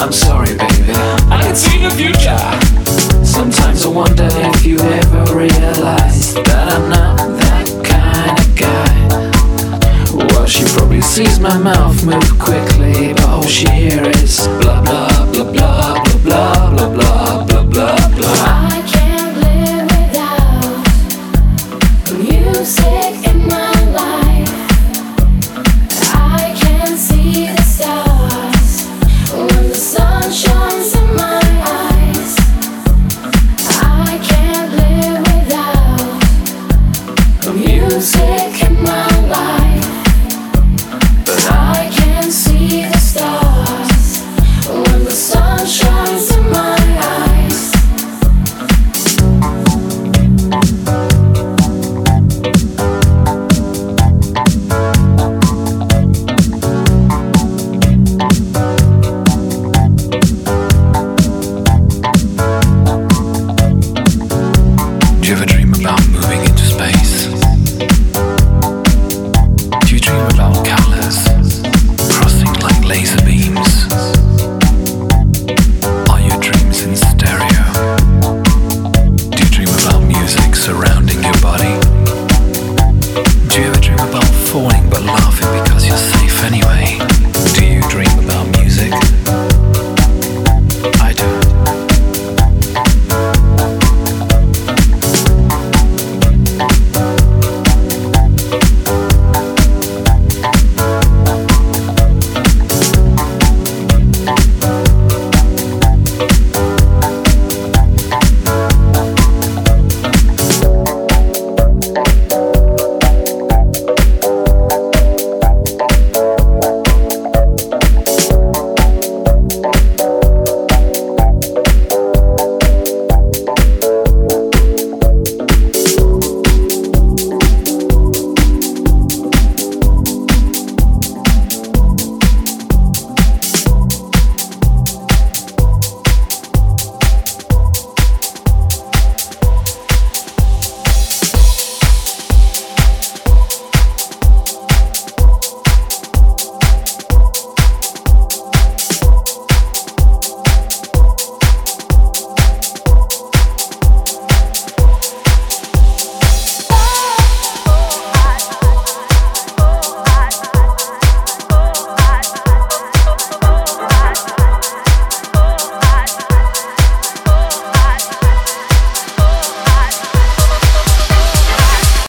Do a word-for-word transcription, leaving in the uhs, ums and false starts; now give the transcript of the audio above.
I'm sorry, baby, I can see the future. Sometimes I wonder if you ever realize that I'm not that kind of guy. Well, she probably sees my mouth move quickly, but all she hears is blah blah blah blah blah blah blah blah blah blah blah. I can't live without music in my life. I can see the stars when the sun shines in my eyes. I can't live without music in my life. But I can see the stars when the sun shines in my eyes. Do you ever dream about moving into space? Do you dream about colors crossing like laser beams?